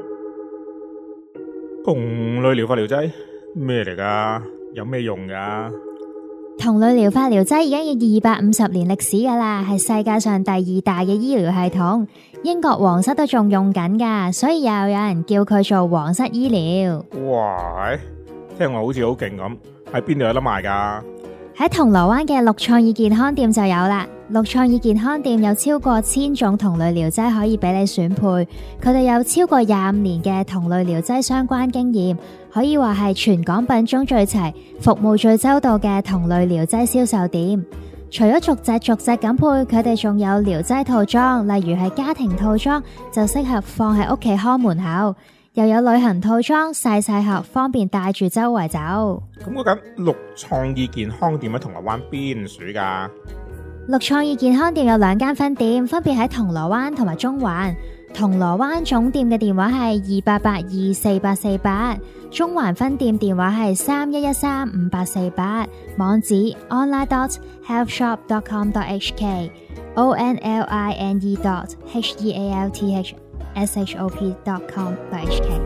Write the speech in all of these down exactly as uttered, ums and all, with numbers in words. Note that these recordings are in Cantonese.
同類療法療劑咩嚟噶？有咩用噶？ 同類療法療劑已經有二百五十年歷史噶啦，係世界上第二大嘅醫療系統。英國皇室都仲用緊噶，所以又有人叫佢做皇室醫療。 哇，聽落好似好勁咁，喺邊度有得賣噶？ 喺銅鑼灣嘅綠創意健康店就有啦。綠創意健康店有超過千種同類療劑可以俾你選配，佢哋有超過廿五年嘅同類療劑相關經驗，可以話係全港品種最齊、服務最周到嘅同類療劑銷售店。除咗逐隻逐隻咁配，佢哋仲有療劑套裝，例如係家庭套裝，就適合放喺屋企看門口。又有旅行套裝，細細盒，方便帶住周圍走。 咁嗰間綠創意健康店喺銅鑼灣邊處噶？ 綠創意健康店有兩間分店，分別喺銅鑼灣同埋中環。銅鑼灣總店嘅電話係二八八二四八四八，中環分店電話係三一一三五八四八，網址 online dot healthshop dot com dot h k o n l i n e dot h e a l t h s h o p dot com dot h k。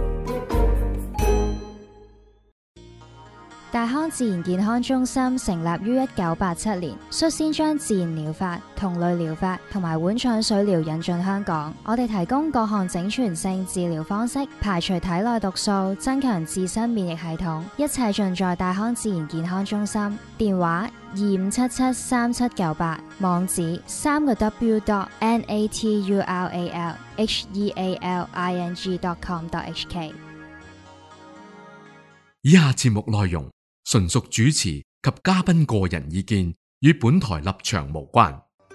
大康自然健康中心成立於一九八七年，率先將自然療法、同類療法同埋碗腸水療引進香港。我哋提供各項整全性治療方式，排除體內毒素，增強自身免疫系統，一切盡在大康自然健康中心。電話二五七七三七九八，網址三個 w dot n a t u r a l h e a l i n g dot com dot h k。 以下節目內容純屬主持及嘉賓個人意見，與本台立場無關。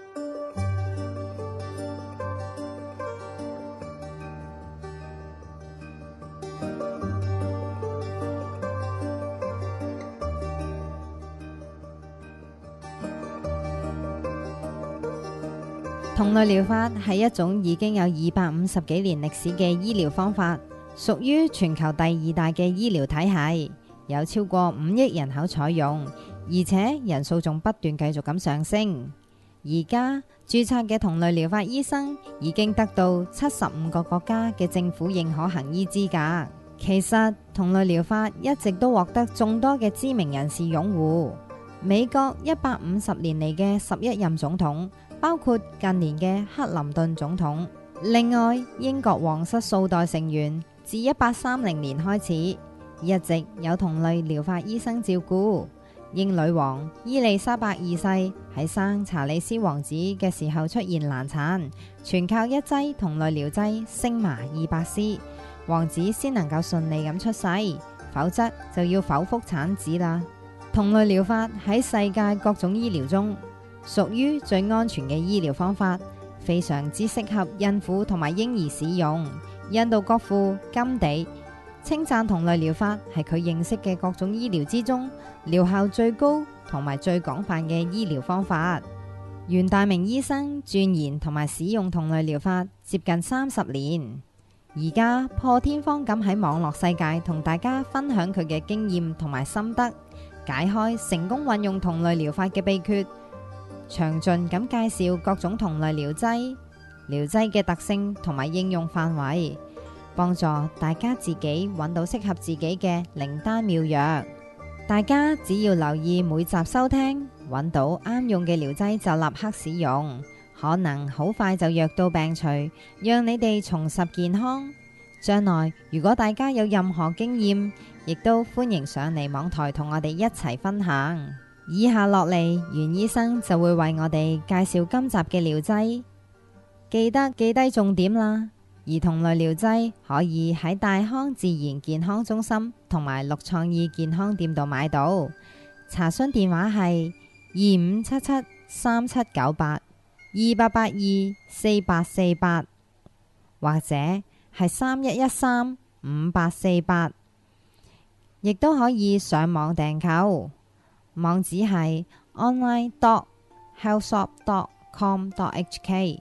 同類療法係一種已經有二百五十幾年歷史嘅醫療方法，屬於全球第二大嘅醫療體系。有超過五億人口採用，而且人數仲不斷繼續咁上升。而家註冊嘅同類療法醫生已經得到七十五個國家嘅政府認可行醫資格。其實同類療法一直都獲得眾多嘅知名人士擁護。美國一百五十年嚟嘅十一任總統，包括近年嘅克林頓總統。另外，英國皇室數代成員自一八三零年開始，一直有同類療法醫生照顧。英女王伊麗莎白二世喺生查理斯王子嘅時候出現難產，全靠一劑同類療劑星麻二百絲，王子先能夠順利咁出世，否則就要剖腹產子啦。同類療法喺世界各種醫療中屬於最安全嘅醫療方法，非常之適合孕婦同埋嬰兒使用。印度國父甘地稱讚同類療法係佢認識嘅各種醫療之中療效最高同埋最廣泛嘅醫療方法。袁大明醫生鑽研同埋使用同類療法接近三十年，而家破天荒咁喺網絡世界同大家分享佢嘅經驗同埋心得，解開成功運用同類療法嘅秘訣，詳盡咁介紹各種同類療劑、療劑嘅特性同埋應用範圍，幫助大家自己揾到適合自己嘅靈丹妙藥。大家只要留意每集收聽，揾到啱用嘅療劑就立刻使用，可能好快就藥到病除，讓你哋重拾健康。將來如果大家有任何經驗，亦都歡迎上嚟網台同我哋一齊分享。以下落嚟，袁醫生就會為我哋介紹今集嘅療劑，記得記低重點啦。而同類療劑可以喺大康自然健康中心同埋綠創意健康店度買到，查詢電話係二五七七三七九八二八八二四八四八，或者係三一一三五八四八，亦都可以上網訂購，網址係 online dot healthshop dot com dot h k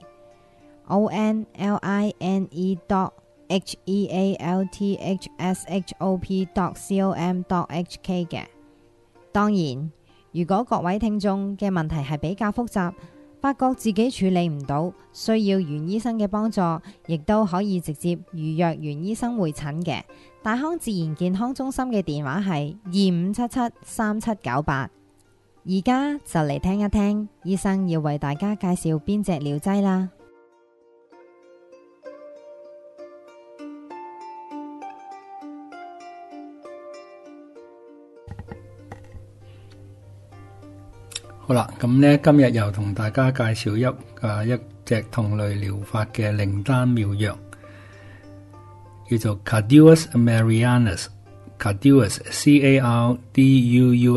o n l i n e dot h e a l t h s h o p dot com dot h k 嘅。當然，如果各位聽眾嘅問題係比較複雜， 發覺自己處理唔到，需要袁醫生嘅幫助，亦都可以直接預約袁醫生會診嘅。大康自然健康中心嘅電話係二五七七三七九八。而家就嚟聽一聽醫生要為大家介紹邊隻療劑啦。 好啦，咁呢今日又同大家介紹一啊一隻同類療法嘅靈丹妙藥，叫做 Carduus Marianus。Carduus C A R D U U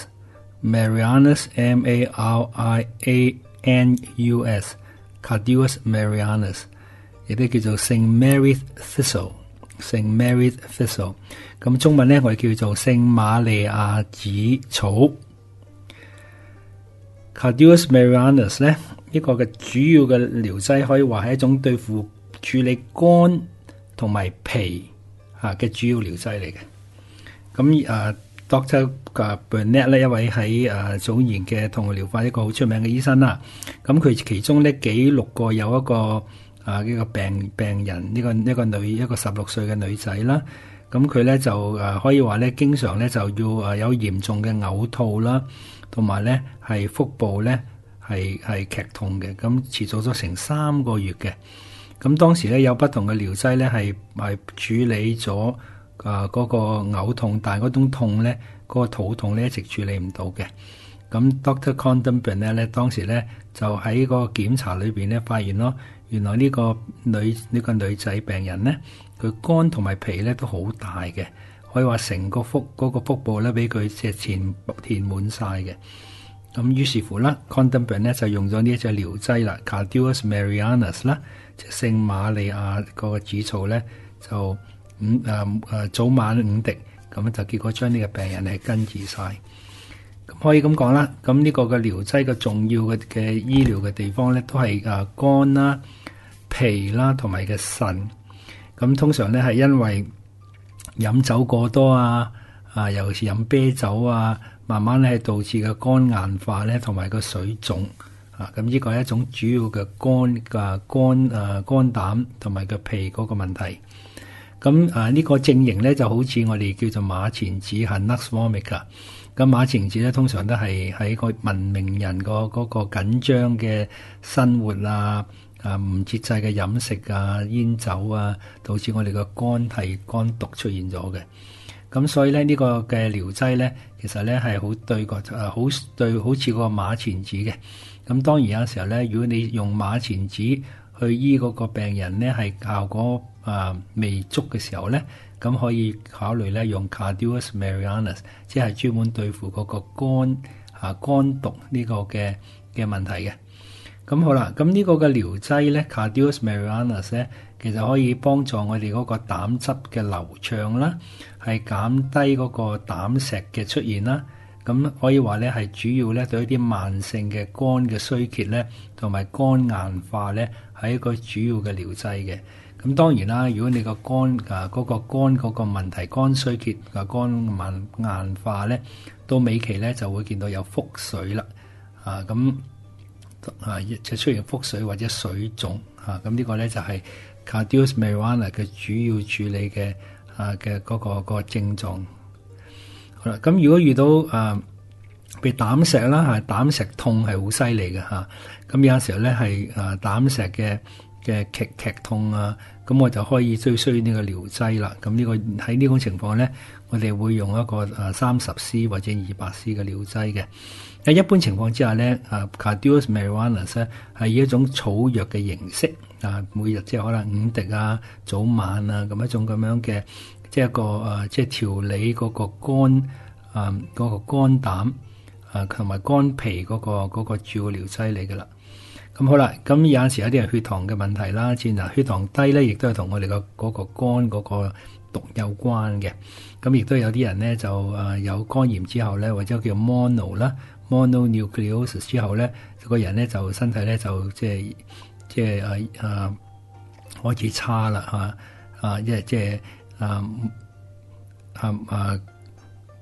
S，Marianus M A R I A N U S，Carduus Marianus， 亦都叫做聖 Mary Thistle， 聖 Mary Thistle。咁中文呢，我哋叫做聖瑪利亞紫草。Carduus Marianus 咧，呢個嘅主要嘅療劑可以話係一種對付處理肝同埋脾吓嘅主要療劑嚟嘅。咁誒 Doctor Burnett 咧，一位喺誒早年嘅同類療法一個好出名嘅醫生啦。咁佢其中咧記錄過有一個啊呢個病病人，呢個一個女一個十六歲嘅女仔啦。咁佢咧就誒可以話咧，經常咧就要誒有嚴重嘅嘔吐啦。同埋咧，係腹部咧係係劇痛嘅，咁持續咗成三個月嘅。咁當時咧有不同嘅療劑咧係係處理咗啊嗰個嘔痛，但係嗰種痛咧，嗰、嗰個肚痛咧一直處理唔到嘅。咁 Doctor Condon Burnett 咧當時咧就喺個檢查裏邊咧發現咯，原來呢個女呢、呢個女仔病人咧，佢肝同埋脾咧都好大嘅。可以話成個腹嗰、嗰個腹部咧，俾佢即係填填滿晒嘅。咁於是乎啦 Condon Burnett 咧就用咗呢一隻療劑啦 ，Carduus Marianus 啦，即係聖瑪利亞嗰個紫草咧，就五誒誒早晚五滴，咁就結果將呢個病人係根治晒。咁可以咁講啦，咁呢個嘅療劑嘅重要嘅嘅醫療嘅地方咧，都係誒肝啦、脾啦同埋嘅腎。咁通常咧係因為飲酒過多啊，啊尤其是飲啤酒啊，慢慢咧係導致嘅肝硬化咧，同埋個水腫啊。咁呢個係一種主要嘅肝嘅肝啊肝膽同埋個脾嗰個問題。咁啊呢個症型咧就好似我哋叫做馬錢子係 nux vomica。咁馬錢子咧通常都係喺個文明人個嗰個緊張嘅生活啊。啊，唔節制嘅飲食啊、煙酒啊，導致我哋個肝係肝毒出現咗嘅。咁所以咧，呢個嘅療劑咧，其實咧係好對個誒，好對好似個馬錢子嘅。咁當然有時候咧，如果你用馬錢子去醫嗰個病人咧，係效果啊未足嘅時候咧，咁可以考慮咧用 Carduus Marianus， 即係專門對付嗰個肝啊肝毒呢個嘅嘅問題嘅。咁好啦，咁呢個嘅療劑咧 Carduus Marianus 咧，其實可以幫助我哋嗰個膽汁嘅流暢啦，係減低嗰個膽石嘅出現啦。咁可以話咧係主要咧對一啲慢性嘅肝嘅衰竭咧，同埋肝硬化咧係一個主要嘅療劑嘅。咁當然啦，如果你個肝啊嗰個肝嗰個問題，肝衰竭啊肝硬硬化咧，到尾期咧就會見到有腹水啦，啊咁。啊，就出現腹水或者水腫啊，咁呢個咧就係 Carduus Marianus 嘅主要處理嘅啊嘅嗰個、嗰個症狀。好啦，咁如果遇到啊被膽石啦，係膽石痛係好犀利嘅嚇，咁有時候咧係啊膽石嘅嘅劇劇痛啊，咁我就可以最需要呢個療劑啦。咁呢個喺呢種情況咧，我哋會用一個啊三十 C 或者二百 C 嘅療劑嘅。喺一般情況之下咧，啊 Carduus Marianus 咧係以一種草藥嘅形式啊，每日即係可能五滴啊，早晚啊咁一種咁樣嘅，即係一個啊，即係調理嗰個肝啊嗰個肝膽啊同埋肝脾嗰個嗰個主要療劑嚟㗎啦。咁好啦，咁有陣時有啲人血糖嘅問題啦，自然血糖低咧，亦都係同我哋個嗰個肝嗰個毒有關嘅。咁亦都有啲人咧就誒有肝炎之後咧，或者叫 mono 啦。mononucleosis 之後咧，個人咧就身體咧就即係即係誒誒開始差啦嚇啊！即係即係啊啊啊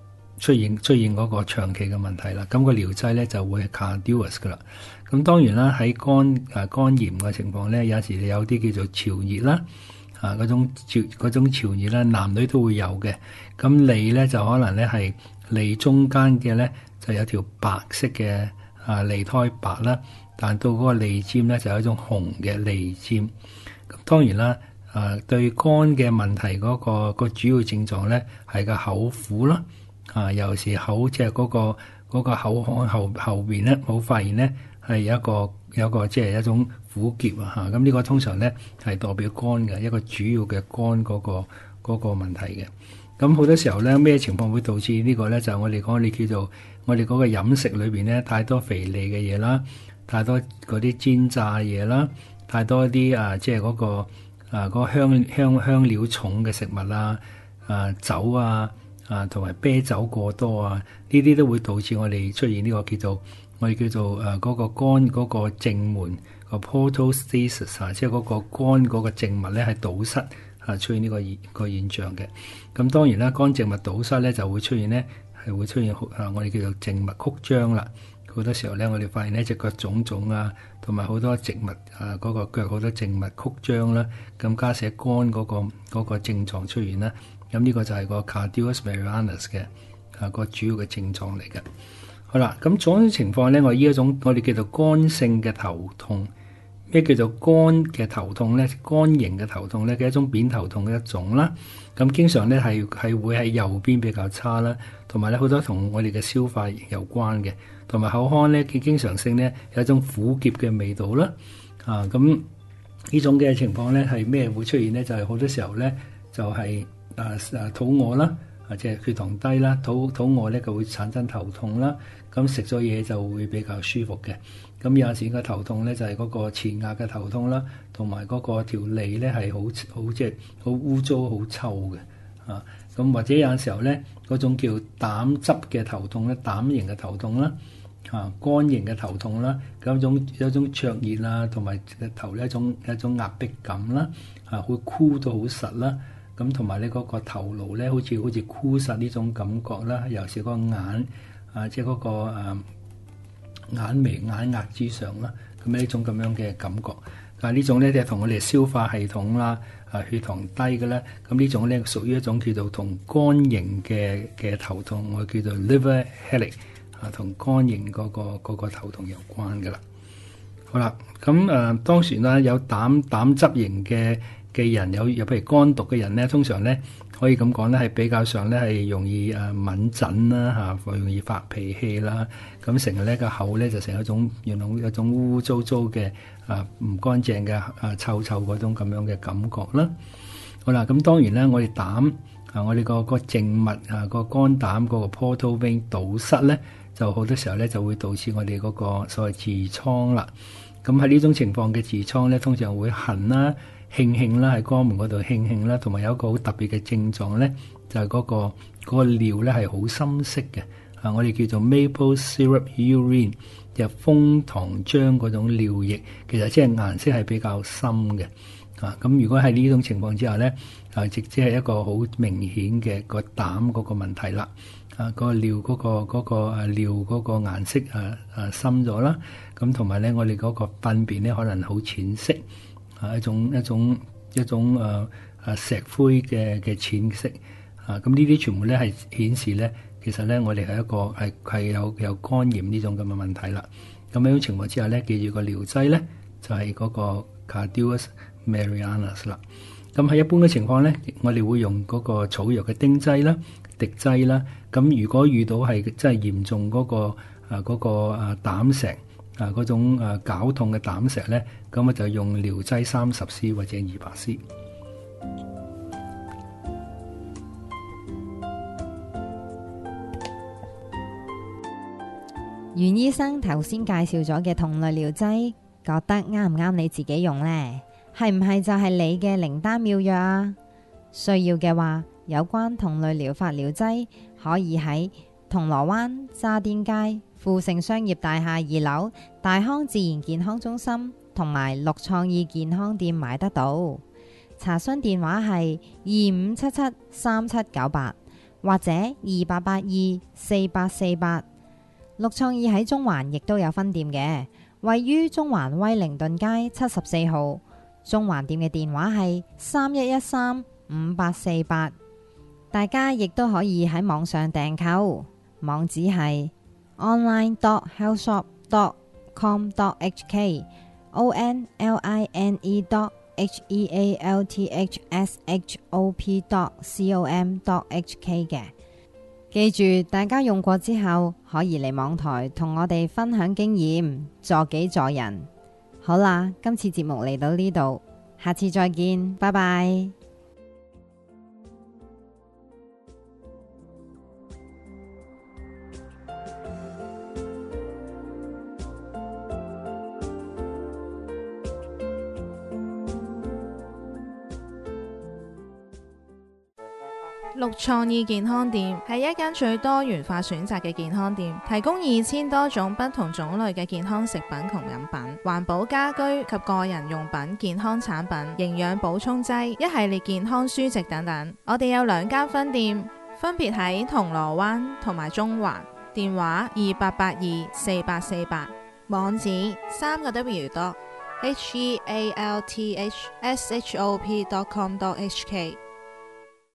出現出現嗰個長期嘅問題啦。咁、那個療劑咧就會係 Cardace 噶啦。咁當然啦，喺肝誒肝炎嘅情況咧，有時你有啲叫做潮熱啦，啊嗰種潮嗰種潮熱咧，男女都會有嘅。咁脷咧就可能咧係脷中間嘅咧就有條白色嘅啊脷苔白啦，但到嗰個脷尖咧就有一種紅嘅脷尖。咁當然啦，啊對肝嘅問題嗰、那個、那個主要症狀咧係個口苦啦，啊尤其是口即係嗰個嗰、那個口腔後後邊咧，我發現咧係有一個有一個即係一種苦澀啊嚇。咁呢個通常咧係代表肝嘅一個主要嘅肝嗰、那個嗰、那個問題嘅。咁好多時候咧，咩情況會導致個呢個咧？就係、我哋講，我哋叫做我哋嗰個飲食裏邊咧，太多肥膩嘅嘢啦，太多嗰啲煎炸嘢啦，太多啲啊，即係嗰個啊嗰、嗰個香香香料重嘅食物啦，啊酒啊啊同埋啤酒過多啊，呢啲都會導致我哋出現呢個叫做我哋叫做誒嗰、啊嗰個肝嗰個靜門個 portal stasis 啊，即係嗰個肝嗰個靜脈咧係堵塞。啊，出現呢個現個現象嘅。咁當然啦，肝靜脈堵塞咧就會出現咧，係會出現啊，我哋叫做靜脈曲張啦。好多時候咧，我哋發現呢隻腳腫腫啊，同埋好多靜脈啊，嗰、那個腳好多靜脈曲張啦，咁加上肝嗰、那個嗰、那個症狀出現啦。咁呢個就係個 Cardiac Marianus 嘅啊個主要嘅症狀嚟嘅。好啦，咁種情況咧，我呢一種我哋叫做肝性嘅頭痛。咩叫做肝嘅頭痛咧？肝型嘅頭痛咧嘅一種扁頭痛嘅一種啦。咁經常咧係係會喺右邊比較差啦，同埋咧好多同我哋嘅消化有關嘅，同埋口腔咧佢經常性咧有一種苦澀嘅味道啦。啊，咁呢種嘅情況咧係咩會出現咧？就係、是、好多時候咧就係、是、啊啊肚餓啦，或者係血糖低啦，肚肚餓咧就會產生頭痛啦。咁食咗嘢就會比較舒服嘅。咁有陣時個頭痛咧就係、是、嗰個前額嘅頭痛啦，同埋嗰個條脷咧係好好即係好污糟好臭嘅啊。咁或者有陣時候咧嗰種叫膽汁嘅頭痛咧，膽型嘅頭痛啦，啊肝型嘅頭痛啦，咁一種有一種灼熱啊，同埋頭呢一種一種壓迫感啦，啊會箍到好實啦。咁同埋咧嗰個頭顱咧好似好似箍實呢種感覺啦，尤其是個眼啊，即係嗰個誒。啊眼眉眼額之上啦，咁呢種咁樣嘅感覺，但係呢種咧就係同我哋消化系統啦、啊血糖低嘅咧，咁呢種咧屬於一種叫做同肝型嘅嘅頭痛，我叫做 liver headache 啊，同肝型嗰、嗰個嗰、嗰個頭痛有關嘅啦。好啦，咁誒、呃、當時啦有膽膽汁型嘅嘅人，有有譬如肝毒嘅人咧，通常咧可以咁講咧，係比較上咧係容易誒敏疹啦嚇，容易發脾氣啦。咁成日咧個口咧就成一種原來一種污污糟糟嘅啊唔乾淨嘅啊臭臭嗰種咁樣嘅感覺啦。好啦，咁當然咧我哋膽啊，我哋個個靜脈啊個肝膽嗰個 portal vein 堵塞咧，就好多時候咧就會導致我哋嗰個所謂痔瘡啦。咁喺呢種情況嘅痔瘡咧，通常會痕啦、興興啦，喺肛門嗰度興興啦，同埋有一個好特別嘅症狀咧，就係、是、嗰、那個嗰、那個尿咧係好深色嘅。啊，我哋叫做 maple syrup urine，就楓糖漿嗰種尿液，其實即係顏色係比較深嘅。啊，咁如果喺呢種情況之下咧，啊，直即係一個好明顯嘅個膽嗰個問題啦。啊，嗰、那個尿嗰、那個嗰、那個啊尿嗰個顏色啊啊深咗啦。咁同埋咧，我哋嗰個糞便咧可能好淺色，啊一種一種一種誒誒石灰嘅嘅淺色。啊，咁呢啲全部咧係顯示咧。其實咧，我哋係一個係係有有肝炎呢種咁嘅問題啦。咁喺呢種情況之下咧，記住個療劑咧就係、是、嗰個 Cardiac Marianus 啦。咁喺一般嘅情況咧，我哋會用嗰個草藥嘅丁劑啦、滴劑啦。咁如果遇到係真係嚴重嗰、那個啊嗰、那個啊膽石啊嗰種啊絞痛嘅膽石咧，咁我就用療劑三十 c 或者二百 c。 袁醫生頭先介紹咗嘅同類療劑，覺得啱唔啱你自己用呢？係唔係就係你嘅靈丹妙藥啊？需要嘅話，有關同類療法療劑可以喺銅鑼灣渣甸街富盛商業大廈二樓大康自然健康中心同埋綠創意健康店買得到。查詢電話係二五七七三七九八或者二八八二四八四八。陸創意喺中環亦都有分店嘅，位於中環威靈頓街七十四號。中環店嘅電話係三一一三五八四八。大家亦都可以喺網上訂購，網址係 online dot healthshop dot com dot h k o n l i n e dot h e a l t h s h o p dot com dot h k 嘅。記住，大家用過之後可以嚟網台同我哋分享經驗，助己助人。好啦，今次節目嚟到呢度，下次再見，拜拜。 陸創意健康店係一間最多元化選擇嘅健康店，提供二千多種不同種類嘅健康食品同飲品、環保家居及個人用品、健康產品、營養補充劑、一系列健康書籍等等。我哋有兩間分店，分別喺銅鑼灣同埋中環，電話二八八二四八四八，網址三個 W dot H E A L T H S H O P dot com dot H K。